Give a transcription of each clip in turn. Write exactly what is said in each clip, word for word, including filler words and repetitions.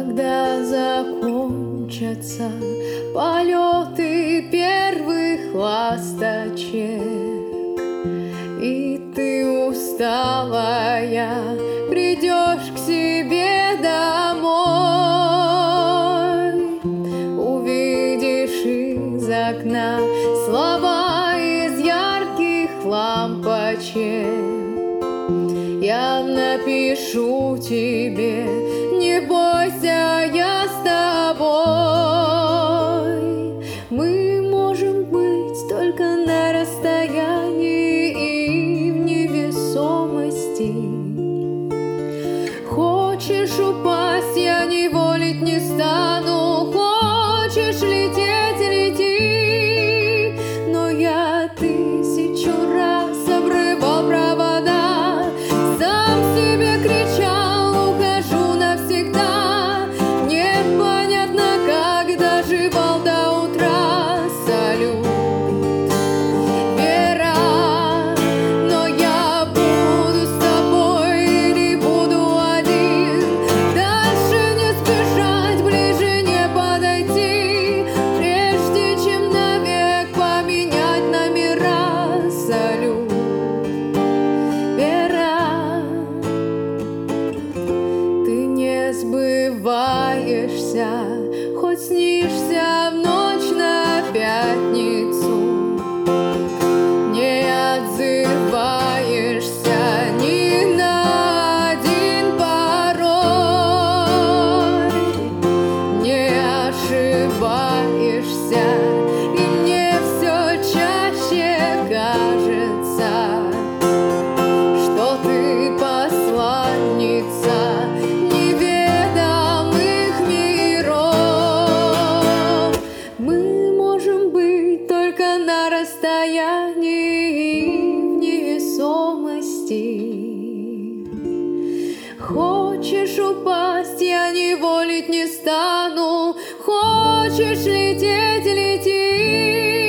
Когда закончатся полеты первых ласточек, и ты усталая придешь к себе домой, увидишь из окна слова из ярких лампочек. Я напишу тебе: не бойся, я с тобой. Мы можем быть только на расстоянии и в невесомости. Хочешь упасть, я не волить не стану. Хочешь лететь, лети. Но я тысячу раз обрывал провода, сам себе кричал: ухожу навсегда. Непонятно, как доживал до утра. Салют, Вера, но я буду с тобой или буду один. Дальше не спешать, ближе не подойти, прежде чем навек поменять номера. Салют, Вера, ты не сбываешься, хоть снишься в ночь на пятницу. Не отзываешься ни на один пароль, не ошибаешься, и мне все чаще кажется, что ты посланница неведомых миров. Мы можем быть только на расстоянии и в невесомости. Хочешь упасть, я не волить не стану. Хочешь лететь, лети.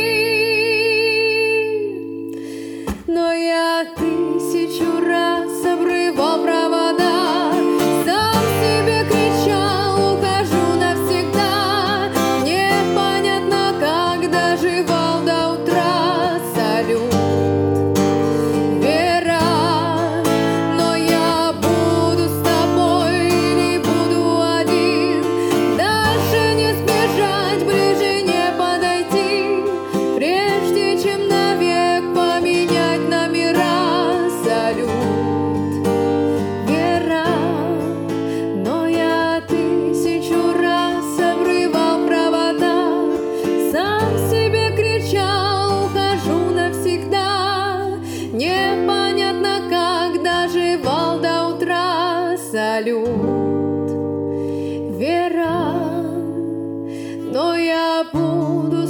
Но я тысячу раз обрывал провода, сам себе кричал: ухожу навсегда. Непонятно, как доживал до утра. Салют, Вера, но я буду с тобой или буду один. Дальше не спешать, ближе не подойти, прежде чем навек поменять номера. Салют, Вера, но я тысячу раз обрывал провода, сам себе кричал: ухожу навсегда. Непонятно, как доживал до утра. Салют, Вера, но я буду